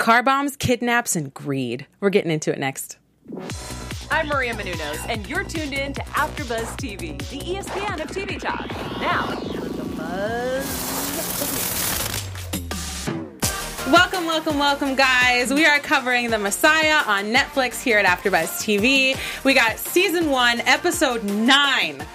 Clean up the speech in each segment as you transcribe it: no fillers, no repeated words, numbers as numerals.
Car bombs, kidnaps, and greed. We're getting into it next. I'm Maria Menounos, and you're tuned in to AfterBuzz TV, the ESPN of TV talk. Now, let the buzz. Welcome, guys. We are covering The Messiah on Netflix here at AfterBuzz TV. We got Season 1, Episode 9.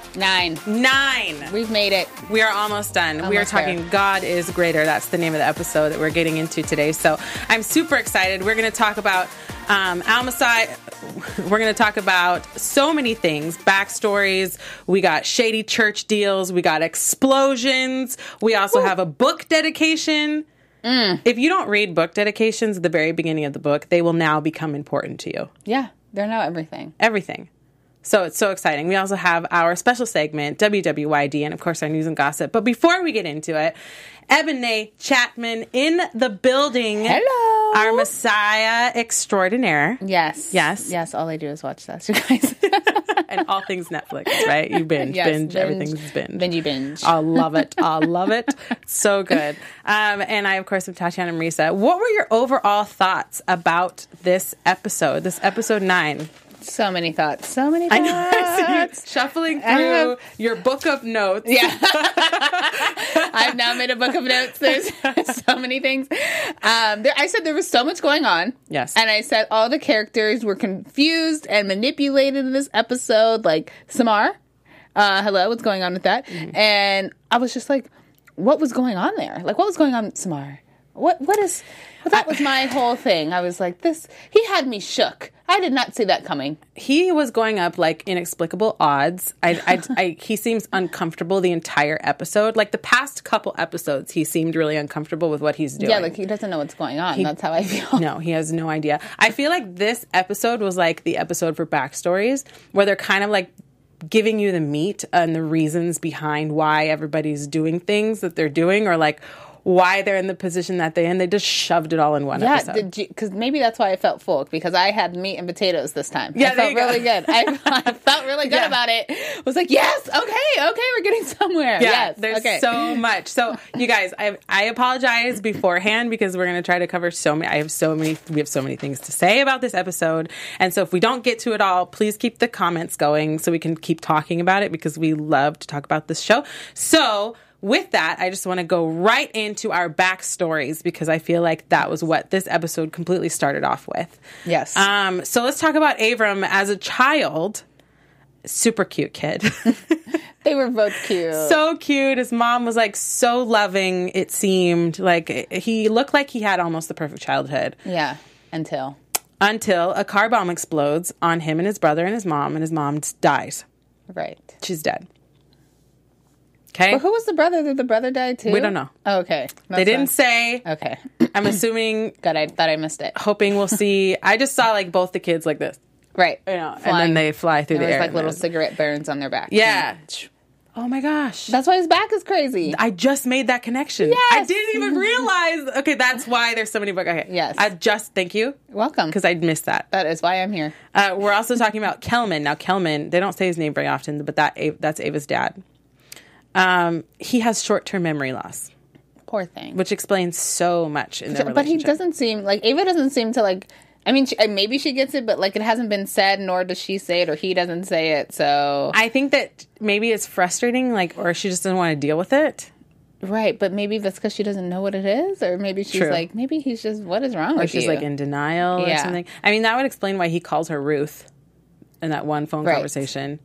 9. We've made it. We are almost done. We are talking God is Greater. That's the name of the episode that we're getting into today. So I'm super excited. We're going to talk about Al-Messiah. We're going to talk about so many things. Backstories. We got shady church deals. We got explosions. We also have a book dedication. If you don't read book dedications at the very beginning of the book, they will now become important to you. Yeah, they're now everything. Everything. So it's so exciting. We also have our special segment, WWYD, and of course our news and gossip. But before we get into it, Ebony Chapman in the building. Hello. Our Messiah extraordinaire. Yes. All I do is watch that, you guys. And all things Netflix, right? You binge. Everything's binge. Binge. I love it. So good. And I, of course, am Tatiana Marisa. What were your overall thoughts about this episode? This episode 9. So many thoughts. I know. I see you shuffling through your book of notes. Yeah. I've now made a book of notes. There's so many things. I said there was so much going on. Yes. And I said all the characters were confused and manipulated in this episode. Like Samar. Hello, what's going on with that? Mm-hmm. And I was just like, what was going on there? Like, what was going on with Samar? What is... Well, that was my whole thing. I was like, he had me shook. I did not see that coming. He was going up like inexplicable odds. He seems uncomfortable the entire episode. Like the past couple episodes, he seemed really uncomfortable with what he's doing. Yeah, like he doesn't know what's going on. That's how I feel. No, he has no idea. I feel like this episode was like the episode for backstories, where they're kind of like giving you the meat and the reasons behind why everybody's doing things that they're doing, or like why they're in the position that they're in. They just shoved it all in one episode. Because maybe that's why I felt full, because I had meat and potatoes this time. Yeah, I felt really good. I felt really good about it. I was like, yes, okay, we're getting somewhere. Yeah, yes, there's so much. So, you guys, I apologize beforehand because we're going to try to cover so many. We have so many things to say about this episode. And so if we don't get to it all, please keep the comments going so we can keep talking about it, because we love to talk about this show. So, with that, I just want to go right into our backstories, because I feel like that was what this episode completely started off with. Yes. So let's talk about Avram as a child. Super cute kid. They were both cute. So cute. His mom was like so loving, it seemed. Like he looked like he had almost the perfect childhood. Yeah, until a car bomb explodes on him and his brother and his mom dies. Right. She's dead. Okay. But who was the brother? Did the brother die too? We don't know. Oh, okay. They didn't say. Okay. I'm assuming. God, I thought I missed it. Hoping we'll see. I just saw like both the kids like this. Right. You know, and then they fly through the air. There's like little cigarette burns on their back. Yeah. Oh my gosh. That's why his back is crazy. I just made that connection. Yes. I didn't even realize. Okay, that's why there's so many books. Okay. Yes. Thank you. Welcome. Because I missed that. That is why I'm here. We're also talking about Kelman. Now, Kelman, they don't say his name very often, but that's Ava's dad. He has short-term memory loss. Poor thing. Which explains so much in their relationship. But he doesn't seem, like, Ava doesn't seem to, like, I mean, maybe she gets it, but, like, it hasn't been said, nor does she say it, or he doesn't say it, so. I think that maybe it's frustrating, like, or she just doesn't want to deal with it. Right, but maybe that's because she doesn't know what it is, or maybe she's like, maybe he's just, what is wrong with you? Or she's, like, in denial or something. I mean, that would explain why he calls her Ruth in that one phone conversation.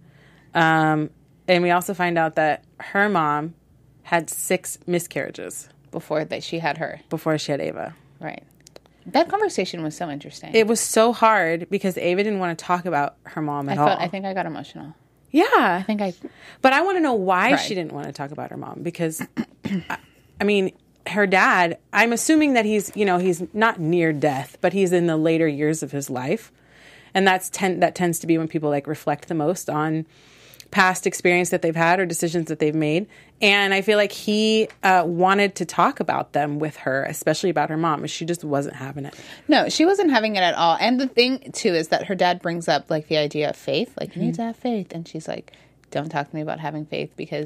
And we also find out that her mom had 6 miscarriages. Before she had her. Before she had Ava. Right. That conversation was so interesting. It was so hard because Ava didn't want to talk about her mom at all. I think I got emotional. Yeah. But I want to know why she didn't want to talk about her mom. Because, I mean, her dad, I'm assuming that he's not near death, but he's in the later years of his life. And that tends to be when people, like, reflect the most on past experience that they've had or decisions that they've made. And I feel like he wanted to talk about them with her, especially about her mom, but she just wasn't having it. No, she wasn't having it at all. And the thing, too, is that her dad brings up, like, the idea of faith. Like, you need to have faith. And she's like, don't talk to me about having faith because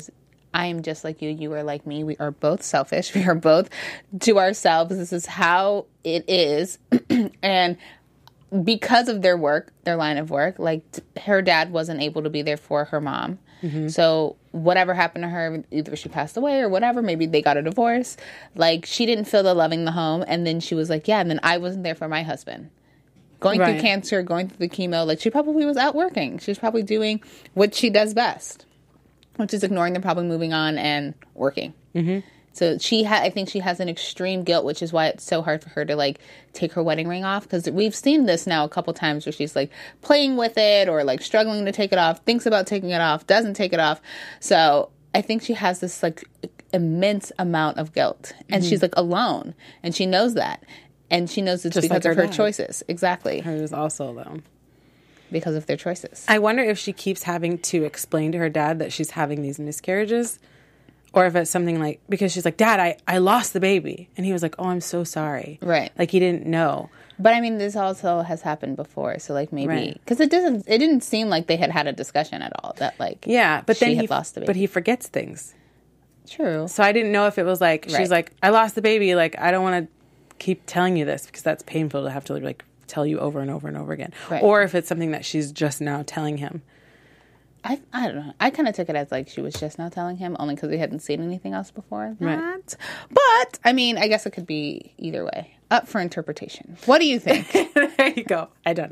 I am just like you. You are like me. We are both selfish. We are both to ourselves. This is how it is. And because of their work, their line of work, like her dad wasn't able to be there for her mom. Mm-hmm. So whatever happened to her, either she passed away or whatever, maybe they got a divorce. Like, she didn't feel the loving the home. And then she was like, yeah, and then I wasn't there for my husband. Going through cancer, going through the chemo, like, she probably was out working. She was probably doing what she does best, which is ignoring them, probably moving on and working. Mm-hmm. So I think she has an extreme guilt, which is why it's so hard for her to, like, take her wedding ring off. Because we've seen this now a couple times where she's, like, playing with it or, like, struggling to take it off, thinks about taking it off, doesn't take it off. So I think she has this, like, immense amount of guilt. And she's, like, alone. And she knows that. And she knows it's just because of her choices. Exactly. Hers also, though. Because of their choices. I wonder if she keeps having to explain to her dad that she's having these miscarriages. Or if it's something like, because she's like, Dad, I lost the baby. And he was like, oh, I'm so sorry. Right. Like, he didn't know. But, I mean, this also has happened before. So, like, maybe, because it didn't seem like they had a discussion at all. That, like, yeah, but then he lost the baby. But he forgets things. True. So I didn't know if it was like, she's like, I lost the baby. Like, I don't want to keep telling you this because that's painful to have to, like, tell you over and over and over again. Right. Or if it's something that she's just now telling him. I don't know. I kind of took it as like she was just now telling him, only because we hadn't seen anything else before that. Right. But, I mean, I guess it could be either way. Up for interpretation. What do you think? There you go. I don't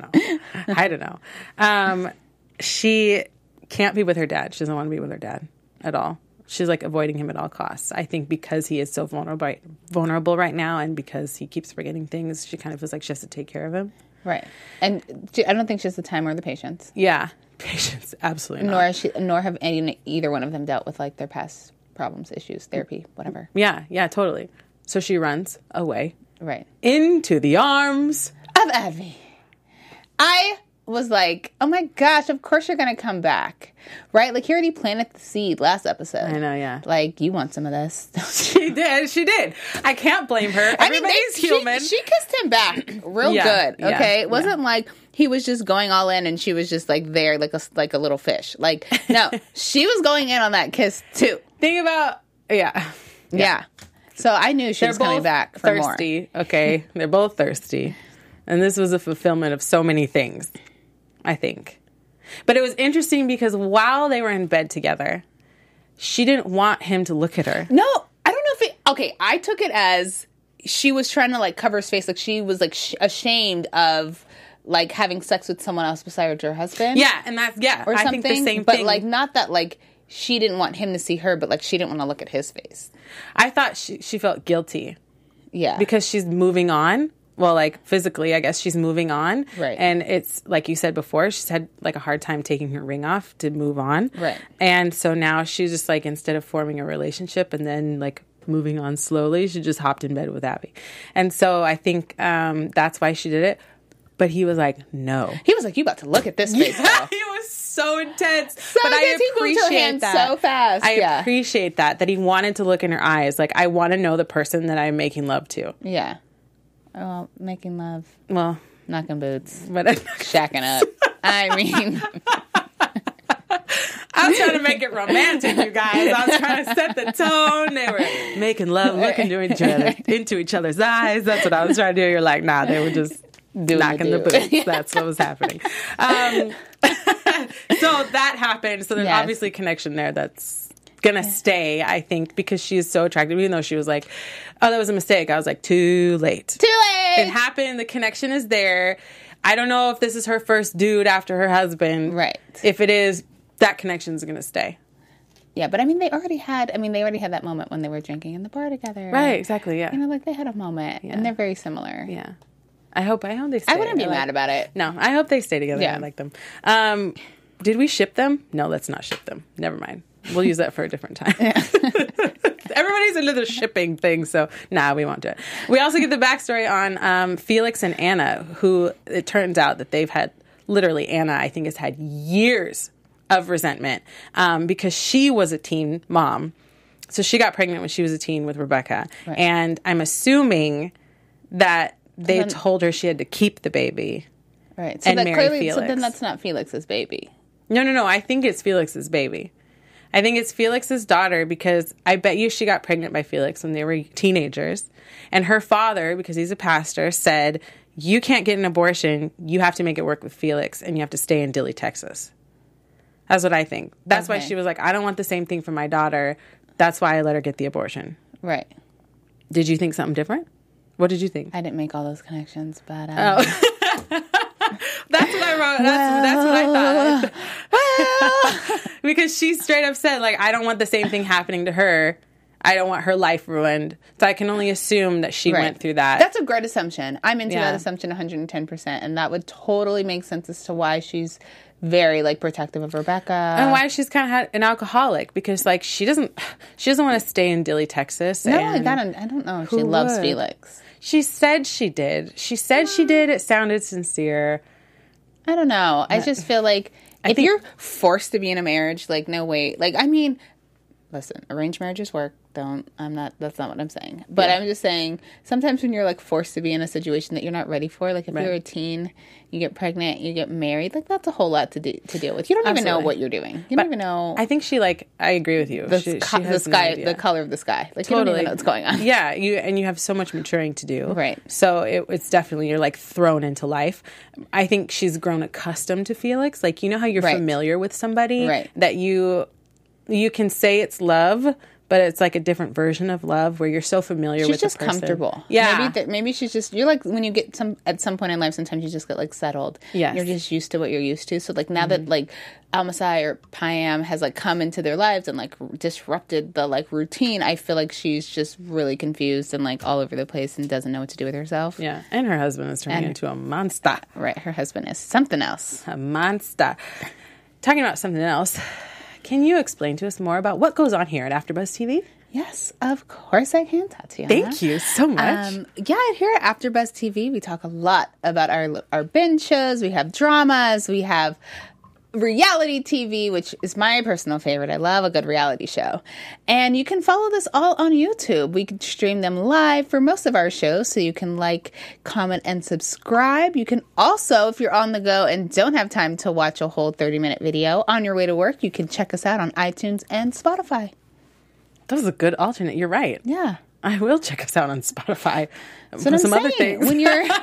know. She can't be with her dad. She doesn't want to be with her dad at all. She's, like, avoiding him at all costs. I think because he is so vulnerable right now and because he keeps forgetting things, she kind of feels like she has to take care of him. Right. And I don't think she has the time or the patience. Yeah. Patience, absolutely not. Nor have either one of them dealt with, like, their past problems, issues, therapy, whatever. Yeah, totally. So she runs away. Right. Into the arms of Advi. I was like, oh my gosh, of course you're going to come back. Right? Like, he already planted the seed last episode. I know, yeah. Like, you want some of this. She did. I can't blame her. Everybody's human. She kissed him back real good, okay? It wasn't like he was just going all in and she was just, like, there like a little fish. Like, no, she was going in on that kiss, too. Think about, yeah. So I knew she was coming back for thirsty, more. Okay? They're both thirsty. And this was a fulfillment of so many things, I think. But it was interesting because while they were in bed together, she didn't want him to look at her. No, I don't know if it... Okay, I took it as she was trying to, like, cover his face. Like, she was, like, ashamed of, like, having sex with someone else besides her husband. Yeah, and that's... Yeah, or something. I think the same but, thing. Like, not that, like, she didn't want him to see her, but, like, she didn't want to look at his face. I thought she felt guilty. Yeah. Because she's moving on. Well, like, physically, I guess she's moving on. Right. And it's, like you said before, she's had, like, a hard time taking her ring off to move on. Right. And so now she's just, like, instead of forming a relationship and then, like, moving on slowly, she just hopped in bed with Abby. And so I think that's why she did it. But he was like, no. He was like, you about to look at this face, girl. He was so intense. So but I appreciate that. So fast. I appreciate that he wanted to look in her eyes. Like, I want to know the person that I'm making love to. Yeah. Well, making love. Well, knocking boots. But shacking up. I mean, I was trying to make it romantic, you guys. I was trying to set the tone. They were making love, looking into each other's eyes. That's what I was trying to do. You're like, nah, they were just knocking the boots. That's what was happening. So that happened. So there's obviously a connection there that's gonna stay, I think, because she is so attractive. Even though she was like, oh, that was a mistake. I was like, too late. It happened. The connection is there. I don't know if this is her first dude after her husband. Right. If it is, that connection is gonna stay. Yeah, but I mean, they already had that moment when they were drinking in the bar together. Right, exactly, yeah. You know, like, they had a moment, and they're very similar. Yeah. I hope they stay. I wouldn't be mad about it. No, I hope they stay together. Yeah. I like them. Did we ship them? No, let's not ship them. Never mind. We'll use that for a different time. Everybody's into the shipping thing, so we won't do it. We also get the backstory on Felix and Anna, who it turns out that they've had, literally, Anna, I think, has had years of resentment because she was a teen mom. So she got pregnant when she was a teen with Rebecca. Right. And I'm assuming that they told her she had to keep the baby. Right. So and marry Felix. So then that's not Felix's baby. No. I think it's Felix's baby. I think it's Felix's daughter because I bet you she got pregnant by Felix when they were teenagers. And her father, because he's a pastor, said, you can't get an abortion. You have to make it work with Felix, and you have to stay in Dilley, Texas. That's what I think. That's why she was like, I don't want the same thing for my daughter. That's why I let her get the abortion. Right. Did you think something different? What did you think? I didn't make all those connections, but... That's what I wrote. That's what I thought. Because she straight up said, like, I don't want the same thing happening to her. I don't want her life ruined. So I can only assume that she went through that. That's a great assumption. I'm into that assumption 110%. And that would totally make sense as to why she's very, like, protective of Rebecca. And why she's kind of an alcoholic. Because, like, she doesn't want to stay in Dilley, Texas. No, I don't know if she loves Felix. She said she did. It sounded sincere. I don't know. I just feel like if you're forced to be in a marriage, like, no way. Like, I mean, listen, arranged marriages work. That's not what I'm saying. But I'm just saying, sometimes when you're, like, forced to be in a situation that you're not ready for, like, if you're a teen, you get pregnant, you get married, like, that's a whole lot to deal with. You don't even know what you're doing. You don't even know. I think she, like, I agree with you. The sky, the color of the sky. Like, you don't even know what's going on. Yeah, you have so much maturing to do. Right. So it's definitely, you're, like, thrown into life. I think she's grown accustomed to Felix. Like, you know how you're familiar with somebody? Right. That you can say it's love, but it's like a different version of love where you're so familiar with the person. She's just comfortable. Yeah. Maybe she's just, you're like, when you get at some point in life, sometimes you just get, like, settled. Yes. You're just used to what you're used to. So, like, now that, like, Almasai or Payam has, like, come into their lives and, like, disrupted the, like, routine, I feel like she's just really confused and, like, all over the place and doesn't know what to do with herself. Yeah. And her husband is turning into a monster. Right. Her husband is something else. A monster. Talking about something else, can you explain to us more about what goes on here at AfterBuzz TV? Yes, of course I can, Tatiana. Thank you so much. Here at AfterBuzz TV, we talk a lot about our binge shows. We have dramas. We have reality TV, which is my personal favorite. I love a good reality show. And you can follow this all on YouTube. We can stream them live for most of our shows, so you can like, comment, and subscribe. You can also, if you're on the go and don't have time to watch a whole 30-minute video on your way to work, you can check us out on iTunes and Spotify. That was a good alternate. You're right. Yeah. I will check us out on Spotify. So some other things. When you're in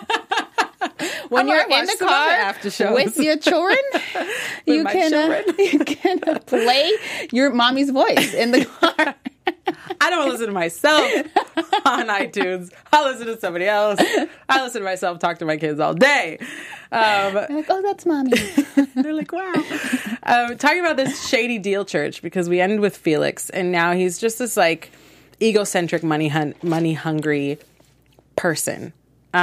the car with your children, you can play your mommy's voice in the car. I don't listen to myself on iTunes. I listen to somebody else. I listen to myself talk to my kids all day. They're like, oh, that's mommy. They're like, wow. Talking about this shady deal church, because we ended with Felix, and now he's just this like egocentric, money hungry person.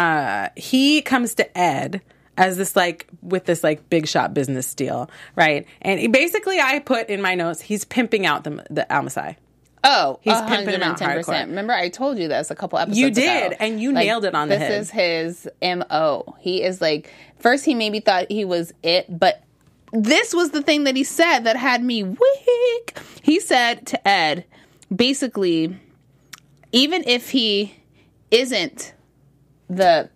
He comes to Ed as this like with this like big shot business deal, right? And he, basically, I put in my notes, he's pimping out the Almasai. Oh, he's pimping him out hardcore. Remember, I told you this a couple episodes ago. You did, and you nailed it on the head. This is his MO. He is like, first he maybe thought he was it, but this was the thing that he said that had me weak. He said to Ed, basically, even if he isn't the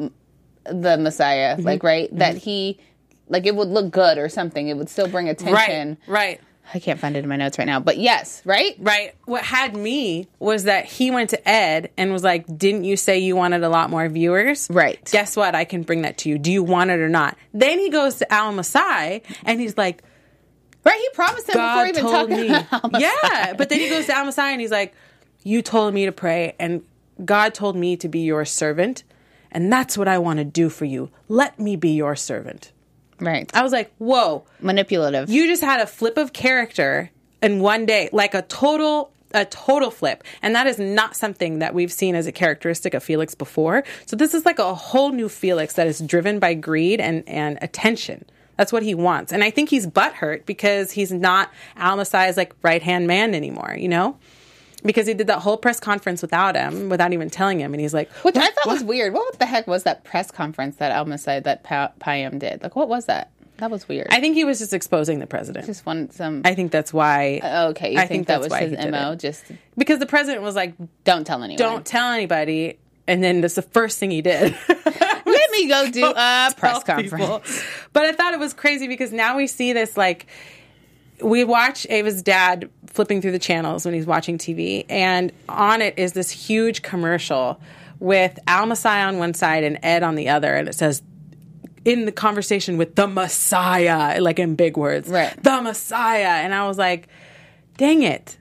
Messiah, like, right, that he, like, it would look good or something. It would still bring attention. Right. I can't find it in my notes right now, but yes, right? Right. What had me was that he went to Ed and was like, didn't you say you wanted a lot more viewers? Right. Guess what? I can bring that to you. Do you want it or not? Then he goes to Almasai and he's like, right, he promised him before even talking about Almasai. Yeah, but then he goes to Almasai and he's like, you told me to pray and God told me to be your servant and that's what I want to do for you. Let me be your servant. Right. I was like, whoa. Manipulative. You just had a flip of character in one day, like a total flip. And that is not something that we've seen as a characteristic of Felix before. So this is like a whole new Felix that is driven by greed and attention. That's what he wants. And I think he's butthurt because he's not Almasai's like right-hand man anymore, you know? Because he did that whole press conference without him, without even telling him. And he's like... Which I thought was weird. What the heck was that press conference that Almasai, that Payam did? Like, what was that? That was weird. I think he was just exposing the president. Just wanted some... I think that's why... okay, you think that was his MO? Just... Because the president was like... Don't tell anyone. Don't tell anybody. And then that's the first thing he did. Let me go do a press conference. People. But I thought it was crazy because now we see this, like... we watch Ava's dad flipping through the channels when he's watching TV, and on it is this huge commercial with Al-Masai on one side and Ed on the other, and it says, in the conversation with the Messiah, like in big words, right? The Messiah. And I was like, dang it.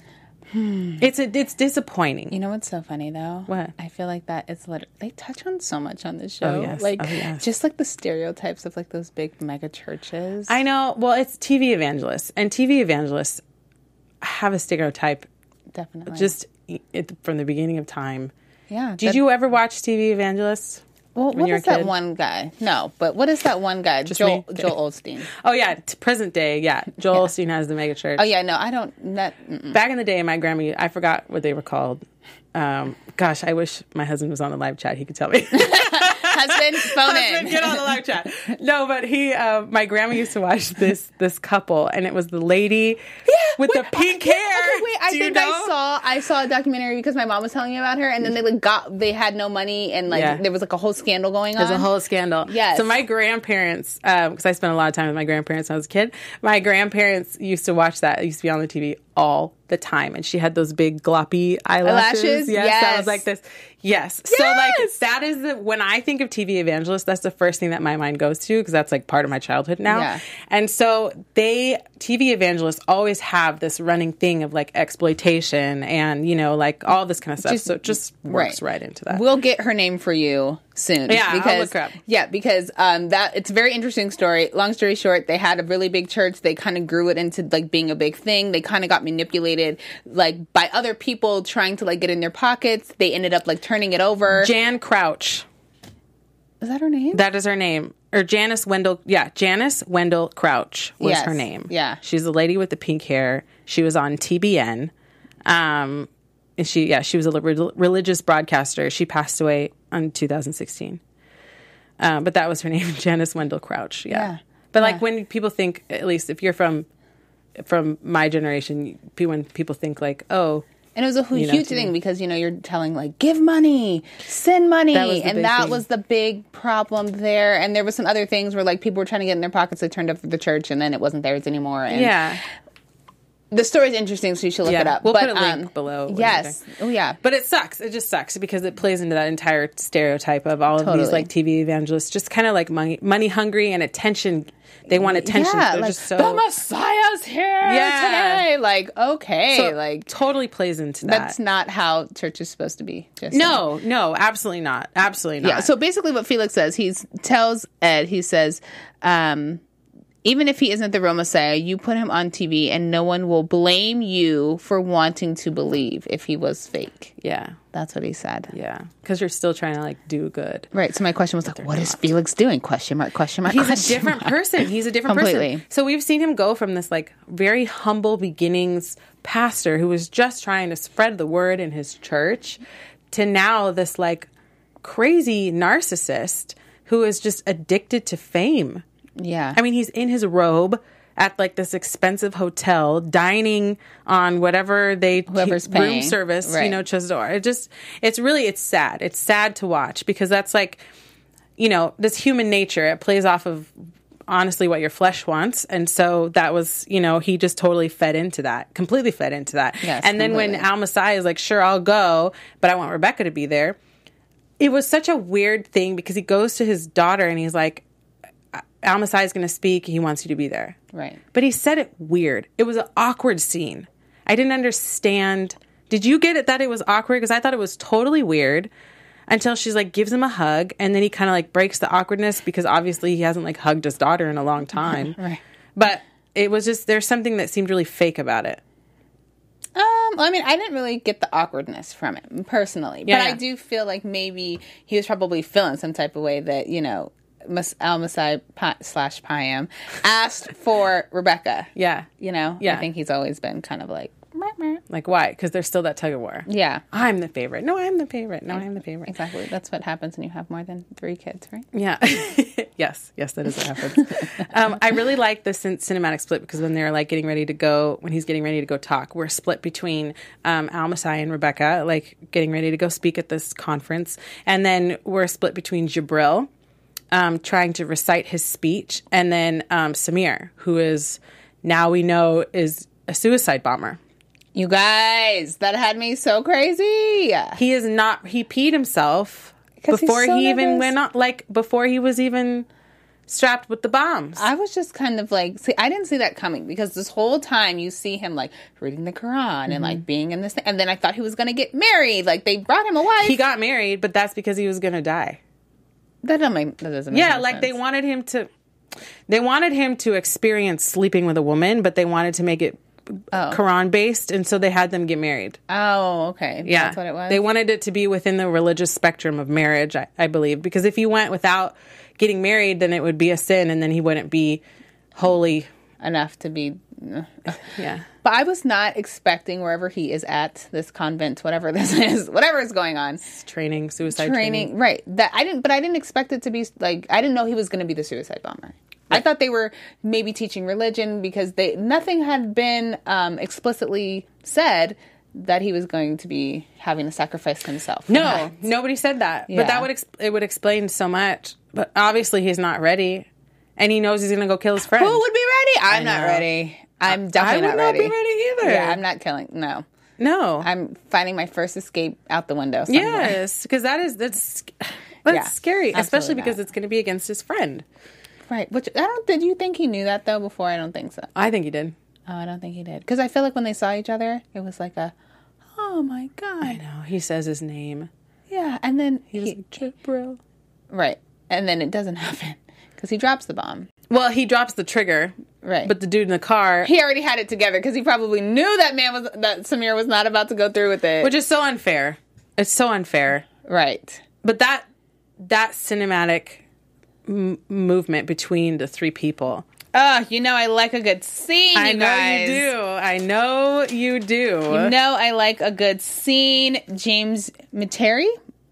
It's disappointing. You know what's so funny though? What? I feel like that it's they touch on so much on this show. Oh, yes. Like just like the stereotypes of like those big mega churches. I know. Well, it's TV evangelists, and TV evangelists have a stereotype. Definitely. Just from the beginning of time. Yeah. Did you ever watch TV evangelists? Well, what is that one guy? No, but what is that one guy? Joel Osteen. Oh, yeah. Present day, yeah. Joel Osteen has the mega church. Oh, yeah. No, I don't. Back in the day, my grandma, I forgot what they were called. Gosh, I wish my husband was on the live chat. He could tell me. Husband, phone in. Get on the live chat. No, but my grandma used to watch this couple, and it was the lady with the pink hair. Okay, wait, I saw a documentary because my mom was telling me about her, and then they had no money, and there was like a whole scandal going on. There's a whole scandal. Yes. So my grandparents, because I spent a lot of time with my grandparents when I was a kid, my grandparents used to watch that. It used to be on the TV all the time, and she had those big gloppy eyelashes. Yes, that was like this. Yes. So like that is when I think of TV evangelists, that's the first thing that my mind goes to, because that's like part of my childhood now. Yeah. And so TV evangelists always have this running thing of like exploitation and, like all this kind of stuff. So it just works right into that. We'll get her name for you soon. Yeah, I'll look her up. Yeah, because that it's a very interesting story. Long story short, they had a really big church. They kind of grew it into like being a big thing. They kind of got manipulated like by other people trying to like get in their pockets. They ended up like turning it over. Jan Crouch. Is that her name? That is her name. Or Janice Wendell. Yeah, Janice Wendell Crouch was her name. Yeah. She's the lady with the pink hair. She was on TBN. And she was a religious broadcaster. She passed away in 2016. But that was her name, Janice Wendell Crouch. Yeah. But like when people think, at least if you're from my generation, when people think like, oh. And it was a huge thing because, you're telling like, give money, send money. That was the big problem there. And there was some other things where like people were trying to get in their pockets. They turned up for the church and then it wasn't theirs anymore. And the story's interesting, so you should look it up. We'll put a link below. Yes. Oh, yeah. But it sucks. It just sucks because it plays into that entire stereotype of all of these like TV evangelists, just kind of like money hungry and attention. They want attention. Yeah, They're like, just so, the Messiah's here today. Like, okay. So like totally plays into that. That's not how church is supposed to be. No, absolutely not. Absolutely not. Yeah, so basically what Felix says, he tells Ed, he says, even if he isn't the real Messiah, you put him on TV and no one will blame you for wanting to believe if he was fake. Yeah. That's what he said. Yeah. Because you're still trying to like do good. Right. So my question was like, what is Felix doing? Question mark, question mark, He's question a different mark. person. He's a different Completely. person. So we've seen him go from this like very humble beginnings pastor who was just trying to spread the word in his church to now this like crazy narcissist who is just addicted to fame. Yeah. I mean, he's in his robe at like this expensive hotel, dining on whatever whoever's paying. Room service, right. Chesdor. It's sad. It's sad to watch because that's like, this human nature. It plays off of honestly what your flesh wants. And so that was, he just totally completely fed into that. Yes, and then when Al-Masai is like, sure, I'll go, but I want Rebecca to be there. It was such a weird thing because he goes to his daughter and he's like, Al-Masai is going to speak. He wants you to be there. Right. But he said it weird. It was an awkward scene. I didn't understand. Did you get it that it was awkward? Because I thought it was totally weird until she's like gives him a hug. And then he kind of like breaks the awkwardness because obviously he hasn't like hugged his daughter in a long time. Right. But it was just, there's something that seemed really fake about it. I mean, I didn't really get the awkwardness from it personally. But I do feel like maybe he was probably feeling some type of way that, Al-Masai / Payam asked for Rebecca. Yeah. I think he's always been kind of like, like why? Because there's still that tug of war. Yeah. I'm the favorite. No, I'm the favorite. No, I'm the favorite. Exactly. That's what happens when you have more than 3 kids, right? Yeah. Yes, that is what happens. I really like the cinematic split because when they're like when he's getting ready to go talk, we're split between Al-Masai and Rebecca, like getting ready to go speak at this conference. And then we're split between Jabril, trying to recite his speech, and then Samir, who is now we know is a suicide bomber. You guys, that had me so crazy. He is not, he peed himself before so he even nervous. went on, like, before he was even strapped with the bombs. I was just kind of like, see, I didn't see that coming because this whole time you see him like reading the Quran and like being in this thing. And then I thought he was going to get married. Like they brought him a wife. He got married, but that's because he was going to die. That doesn't make Yeah, no like sense. they wanted him to experience sleeping with a woman, but they wanted to make it Quran based, and so they had them get married. Oh, okay. Yeah, That's what it was? They wanted it to be within the religious spectrum of marriage, I believe, because if you went without getting married, then it would be a sin, and then he wouldn't be holy. Enough to be... Yeah. But I was not expecting wherever he is at, this convent, whatever this is, whatever is going on. Suicide training. Right. That I didn't expect it to be like, I didn't know he was going to be the suicide bomber. I thought they were maybe teaching religion because nothing had been explicitly said that he was going to be having to sacrifice himself. No, nobody said that. Yeah. But that it would explain so much. But obviously he's not ready, and he knows he's going to go kill his friend. Who would be ready? I'm not know. ready. I'm definitely not ready. I would not be ready either. Yeah, I'm not killing. No. No. I'm finding my first escape out the window somewhere. Yes, because that's Yeah, scary, especially absolutely because not. it's going to be against his friend. Right. Which did you think he knew that though before? I don't think so. I think he did. Oh, I don't think he did. Because I feel like when they saw each other, it was like oh my God. I know. He says his name. Yeah. And then He was like, Jibril. right. And then it doesn't happen because he drops the bomb. Well, he drops the trigger. Right. But the dude in the car, He already had it together because he probably knew that Samir was not about to go through with it. which is so unfair. It's so unfair. right. But that cinematic movement between the three people. Oh, I like a good scene, I you know guys. you do. I know you do. I like a good scene. James McTeague?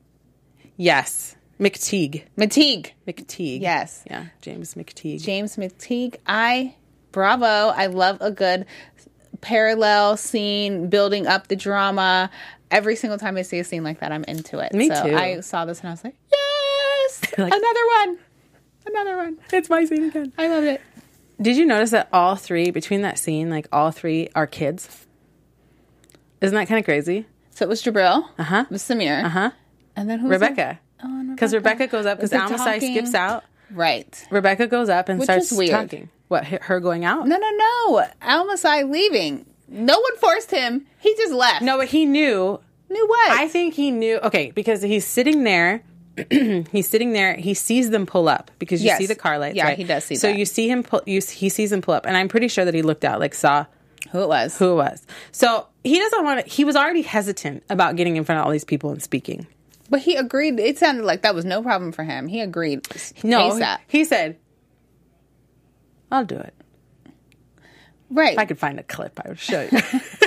Yes. McTeague. McTeague. Yes. Yeah. James McTeague. James McTeague. Bravo. I love a good parallel scene, building up the drama. Every single time I see a scene like that, I'm into it. Me so too. I saw this and I was like, yes! Like- Another one. It's my scene again. I loved it. Did you notice that all three, between that scene, like all three are kids? Isn't that kind of crazy? So it was Jabril. Uh-huh. It was Samir. Uh-huh. And then who was Rebecca. it? Oh, and Because Rebecca goes up, because Was it Almasai talking? skips out. Right. Rebecca goes up and Which starts was weird. talking. What, her going out? No. Almasai leaving. No one forced him. He just left. No, but he knew. Knew what? I think he knew. Okay, because he's sitting there. He sees them pull up because you Yes. see the car lights. Yeah, right? he does see so that. you see him pull. He sees him pull up, and I'm pretty sure that he looked out, like saw who it was. who it was. So he doesn't want to. He was already hesitant about getting in front of all these people and speaking. But he agreed. It sounded like that was no problem for him. He agreed. No, ASAP. he said, "I'll do it." Right. If I could find a clip, I would show you.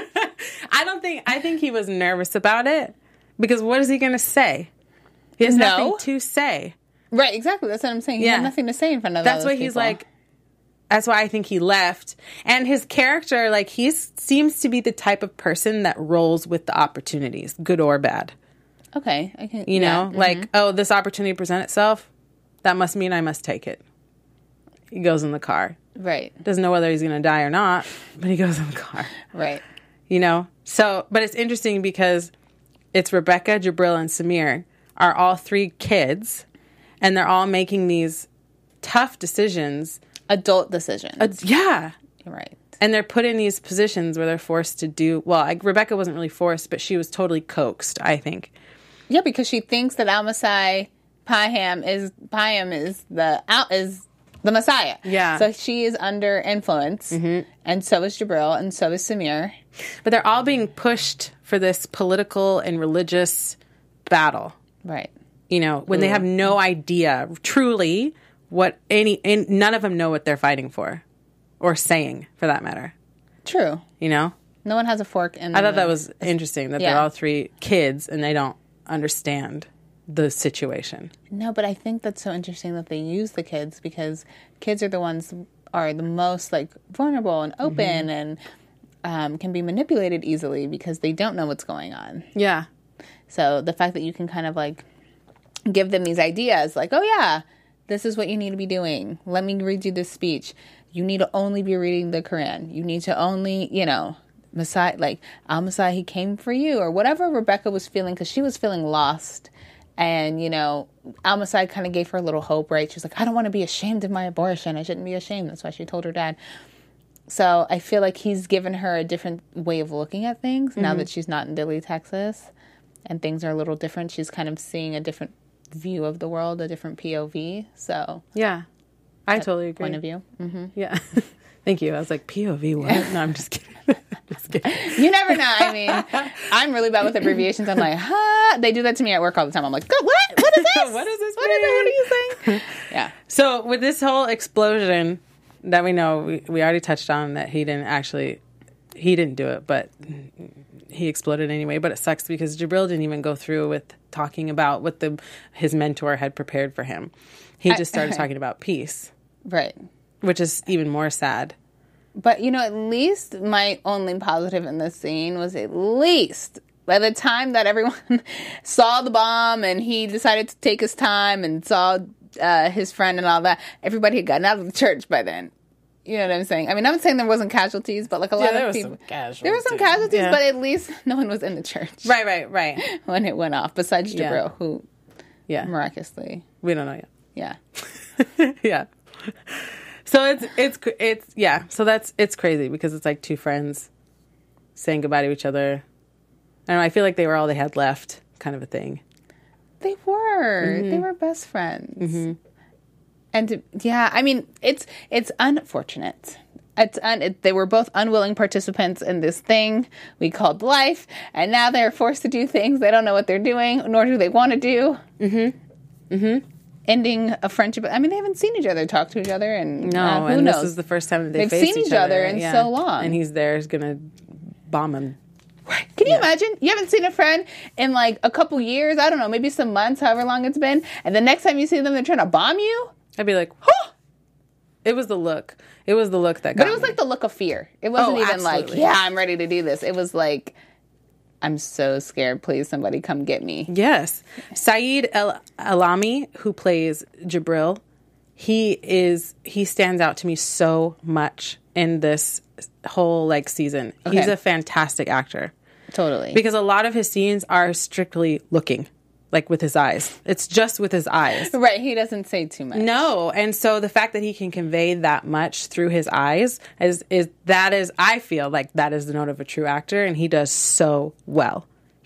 I think he was nervous about it because what is he going to say? He has nothing to say. Right, exactly. That's what I'm saying. He Yeah. had nothing to say in front of That's all why those he's people. like. That's why I think he left. And his character, like, seems to be the type of person that rolls with the opportunities, good or bad. Okay. I can, You know, like, oh, this opportunity present itself. That must mean I must take it. He goes in the car. Right. Doesn't know whether he's going to die or not, but he goes in the car. Right. You know? So, but it's interesting because it's Rebecca, Jabril, and Samir are all three kids, and they're all making these tough decisions. Adult decisions. Yeah. Right. And they're put in these positions where they're forced to do, well, Rebecca wasn't really forced, but she was totally coaxed, I think. Yeah, because she thinks that Almasai Payam is the Messiah. Yeah. So she is under influence, and so is Jabril, and so is Samir. But they're all being pushed for this political and religious battle. Right. You know, when they have no idea truly what none of them know what they're fighting for or saying, for that matter. True. You know? No one has a fork in. I thought that was interesting that they're Yeah. all three kids and they don't understand the situation. No, but I think that's so interesting that they use the kids because kids are the ones are the most like vulnerable and open and can be manipulated easily because they don't know what's going on. Yeah. So the fact that you can kind of like give them these ideas like, oh yeah, this is what you need to be doing. Let me read you this speech. you need to only be reading the Quran. You need to only, Messiah, like, Al-Masai, he came for you, or whatever Rebecca was feeling, because she was feeling lost. And, Al-Masai kind of gave her a little hope, right? She was like, I don't want to be ashamed of my abortion. I shouldn't be ashamed. That's why she told her dad. So I feel like he's given her a different way of looking at things now that she's not in Dilley, Texas, and things are a little different. She's kind of seeing a different view of the world, a different POV. So yeah, I totally agree. Point of view. Mm-hmm. Yeah. Thank you. I was like, POV what? No, I'm just kidding. Just kidding. You never know. I mean, I'm really bad with abbreviations. I'm like, They do that to me at work all the time. I'm like, what? What is this? What is this? What are you saying? Yeah. So with this whole explosion that we know, we already touched on that he didn't do it, but he exploded anyway. But it sucks because Jibril didn't even go through with talking about what his mentor had prepared for him. He just started talking about peace. Right. Which is even more sad. But, at least my only positive in this scene was at least by the time that everyone saw the bomb and he decided to take his time and saw his friend and all that, everybody had gotten out of the church by then. You know what I'm saying? I mean, I'm not saying there wasn't casualties, but like a lot of people. There were some casualties, but at least no one was in the church. Right. When it went off, besides Jibril, who miraculously. We don't know yet. Yeah. Yeah. So it's crazy because it's like two friends saying goodbye to each other. I feel like they were all they had left, kind of a thing. They were. Mm-hmm. They were best friends. Mm-hmm. And I mean, it's unfortunate. They were both unwilling participants in this thing we called life, and now they're forced to do things they don't know what they're doing, nor do they want to do. Mm-hmm. Mm-hmm. Ending a friendship. I mean, they haven't seen each other, talk to each other, and who knows? This is the first time that they've seen each other in so long. And he's there, he's gonna bomb him. Right. Can you imagine? You haven't seen a friend in like a couple years, I don't know, maybe some months, however long it's been, and the next time you see them, they're trying to bomb you? I'd be like, huh! It was the look. It was the look that got me. But it was like the look of fear. It wasn't even like, I'm ready to do this. It was like, I'm so scared. Please, somebody come get me. Yes. Saeed El-Alami, who plays Jibril, he stands out to me so much in this whole season. Okay. He's a fantastic actor. Totally. Because a lot of his scenes are strictly looking, with his eyes. It's just with his eyes. Right. He doesn't say too much. No. And so the fact that he can convey that much through his eyes I feel like that is the note of a true actor, and he does so well.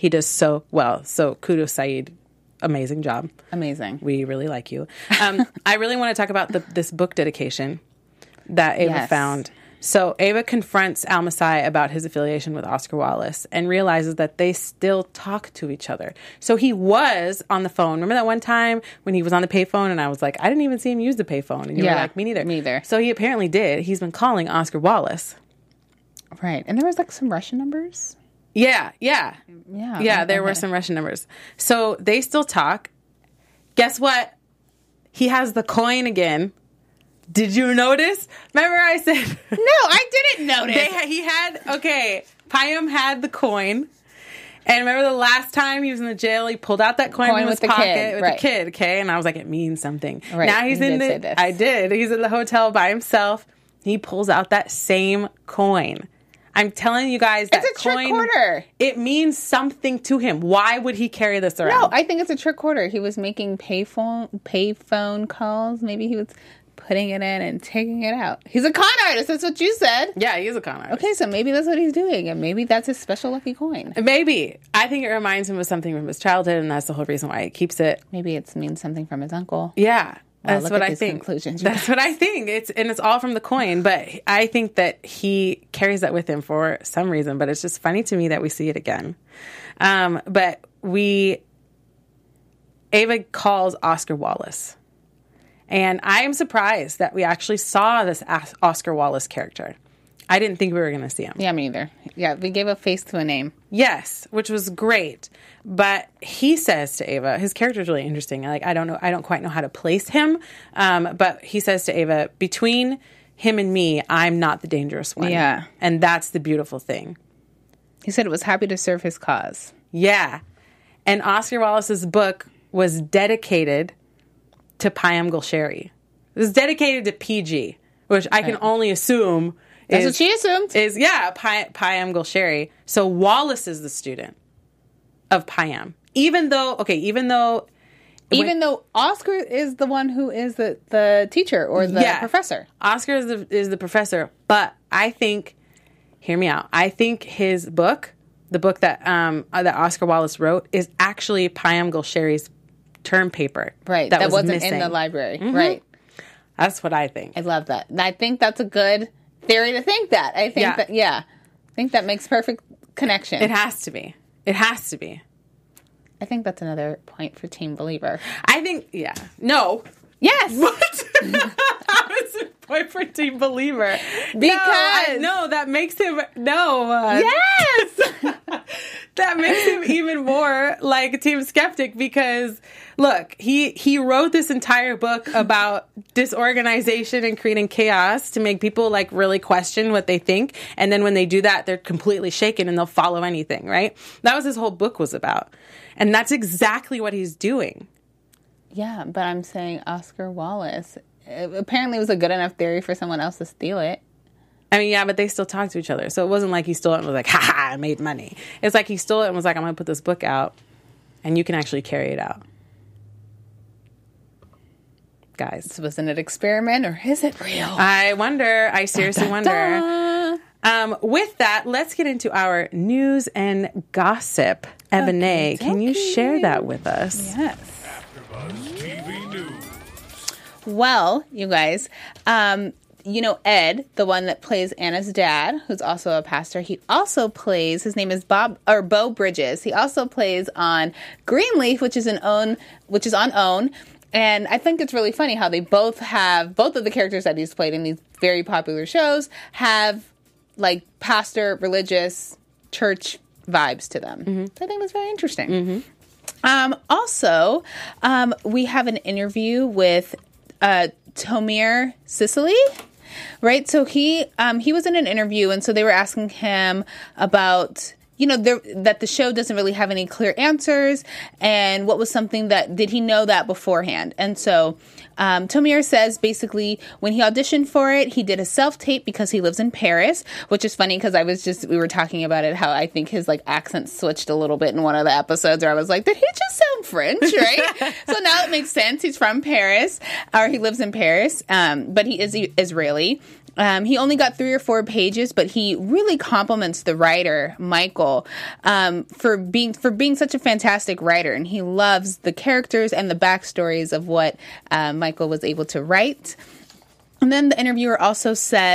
So kudos, Saeed. Amazing job. Amazing. We really like you. I really want to talk about this book dedication that Ava found. So Ava confronts Al-Masai about his affiliation with Oscar Wallace and realizes that they still talk to each other. So he was on the phone. Remember that one time when he was on the payphone and I was like, I didn't even see him use the payphone. And you were like, me neither. Me neither. So he apparently did. He's been calling Oscar Wallace. Right. And there was some Russian numbers. Yeah. There were some Russian numbers. So they still talk. Guess what? He has the coin again. Did you notice? Remember I said... No, I didn't notice. Payam had the coin. And remember the last time he was in the jail, he pulled out that coin from his pocket with the kid, okay? And I was like, it means something. Right. Now he's in the... I did. He's in the hotel by himself. He pulls out that same coin. I'm telling you guys that it's a trick quarter. It means something to him. Why would he carry this around? No, I think it's a trick quarter. He was making payphone calls. Maybe he was putting it in and taking it out. He's a con artist. That's what you said. Yeah, he is a con artist. Okay, so maybe that's what he's doing, and maybe that's his special lucky coin. Maybe. I think it reminds him of something from his childhood, and that's the whole reason why he keeps it. Maybe it means something from his uncle. Yeah. Wow, that's what I think. That's what I think. It's all from the coin, but I think that he carries that with him for some reason. But it's just funny to me that we see it again. But Ava calls Oscar Wallace, and I am surprised that we actually saw this Oscar Wallace character. I didn't think we were going to see him. Yeah, me either. Yeah, we gave a face to a name. Yes, which was great. But he says to Ava, his character is really interesting. I don't quite know how to place him. But he says to Ava, between him and me, I'm not the dangerous one. Yeah. And that's the beautiful thing. He said it was happy to serve his cause. Yeah. And Oscar Wallace's book was dedicated to Payam Gulsheri. It was dedicated to PG. which I can only assume That's what she assumed. Payam Gulsherry. So Wallace is the student of Payam. Even though Oscar is the one who is the teacher or the professor. Oscar is the professor. But I think, hear me out, I think his book, the book that Oscar Wallace wrote, is actually Payam Gulsherry's term paper. Right. That wasn't missing in the library. Mm-hmm. Right. That's what I think. I love that. And I think that's a good theory to think that. I think I think that makes perfect connection. It has to be. It has to be. I think that's another point for Team Believer. I think, no. Yes. What? How is it point for Team Believer? Because. No, that makes him, Yes. That makes him even more like Team Skeptic because, look, he wrote this entire book about disorganization and creating chaos to make people like really question what they think. And then when they do that, they're completely shaken and they'll follow anything, right? That was his whole book was about. And that's exactly what he's doing. Yeah, but I'm saying Oscar Wallace. Apparently it was a good enough theory for someone else to steal it. I mean, yeah, but they still talk to each other. So it wasn't like he stole it and was like, I made money. It's like he stole it and was like, I'm going to put this book out and you can actually carry it out. Guys. So was it an experiment or is it real? I wonder. I seriously wonder. With that, let's get into our news and gossip. Ebony, can you share that with us? Yes. AfterBuzz TV News. Well, you guys, Ed, the one that plays Anna's dad, who's also a pastor, he also plays, his name is Beau Bridges. He also plays on Greenleaf, which is on OWN. And I think it's really funny how they both of the characters that he's played in these very popular shows have like pastor, religious, church vibes to them. Mm-hmm. So I think that's very interesting. Mm-hmm. Also, we have an interview with Tomir Sicily, right? So he was in an interview, and so they were asking him about, that the show doesn't really have any clear answers, and what was something that, did he know that beforehand? And so Tomir says basically when he auditioned for it, he did a self-tape because he lives in Paris, which is funny because we were talking about it, how I think his like accent switched a little bit in one of the episodes where I was like, did he just sound French, right? So now it makes sense. He's from Paris, or he lives in Paris, but he is Israeli. He only got 3 or 4 pages, but he really compliments the writer, Michael, for being such a fantastic writer. And he loves the characters and the backstories of what Michael was able to write. And then the interviewer also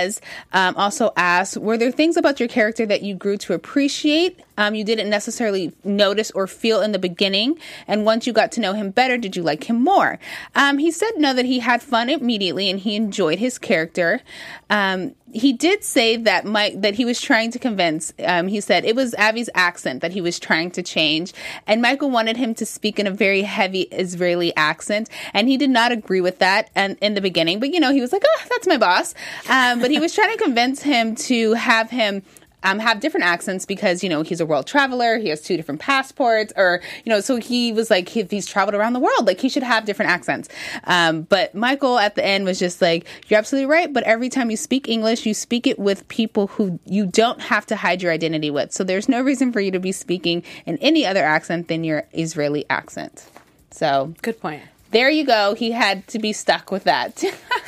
asks, were there things about your character that you grew to appreciate, you didn't necessarily notice or feel in the beginning? And once you got to know him better, did you like him more? He said no, that he had fun immediately and he enjoyed his character. He did say that he was trying to convince, he said it was Avi's accent that he was trying to change. And Michael wanted him to speak in a very heavy Israeli accent. And he did not agree with that in the beginning. But, he was like, oh, that's my boss. But he was trying to convince him to have him have different accents because, he's a world traveler. He has 2 different passports so he was like, if he's traveled around the world, like he should have different accents. But Michael at the end was just like, you're absolutely right. But every time you speak English, you speak it with people who you don't have to hide your identity with. So there's no reason for you to be speaking in any other accent than your Israeli accent. So good point. There you go. He had to be stuck with that.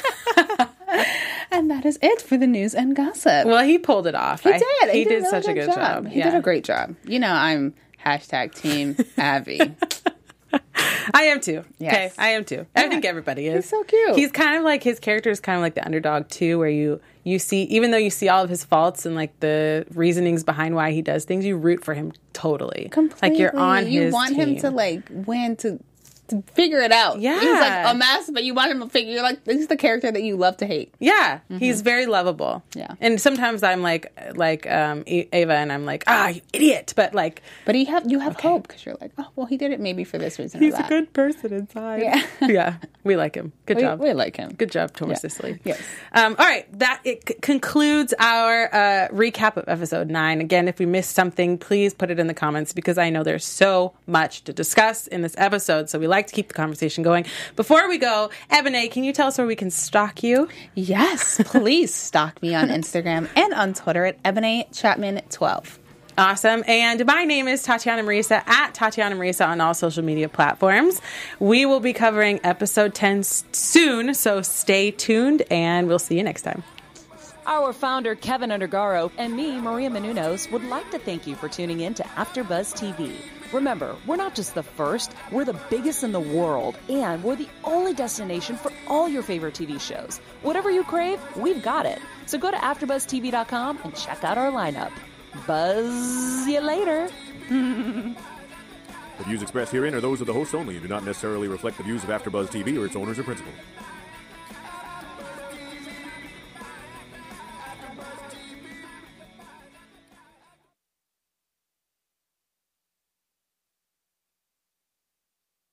And that is it for the news and gossip. Well, he pulled it off. He did such a good job. He did a great job. I'm #Team Avi. I am too. Yes. Okay, I am too. Yeah. I think everybody is. He's so cute. He's kind of like, his character is kind of like the underdog too, where you see, even though you see all of his faults and like the reasonings behind why he does things, you root for him totally. Completely. Like you're on his team. You want him to like win to figure it out. Yeah. He's like a mess, but you want him to figure, you're like, this is the character that you love to hate. Yeah. Mm-hmm. He's very lovable. Yeah. And sometimes I'm like Ava, and I'm like, you idiot. But you have hope because you're like, oh, well, he did it maybe for this reason. He's a good person inside. Yeah. Yeah. We like him. Good job. We like him. Good job, Tomir Sicily. Yes. All right. That concludes our recap of episode 9. Again, if we missed something, please put it in the comments because I know there's so much to discuss in this episode. So we like like to keep the conversation going. Before we go, Ebony, can you tell us where we can stalk you? Yes, please stalk me on Instagram and on Twitter at Ebony Chapman 12. Awesome. And my name is Tatiana Marisa at Tatiana Marisa on all social media platforms. We will be covering episode 10 soon, so stay tuned, and we'll see you next time. Our founder, Kevin Undergaro, and me, Maria Menounos, would like to thank you for tuning in to AfterBuzz TV. Remember, we're not just the first, we're the biggest in the world, and we're the only destination for all your favorite TV shows. Whatever you crave, we've got it. So go to AfterBuzzTV.com and check out our lineup. Buzz you later. The views expressed herein are those of the hosts only and do not necessarily reflect the views of AfterBuzz TV or its owners or principals.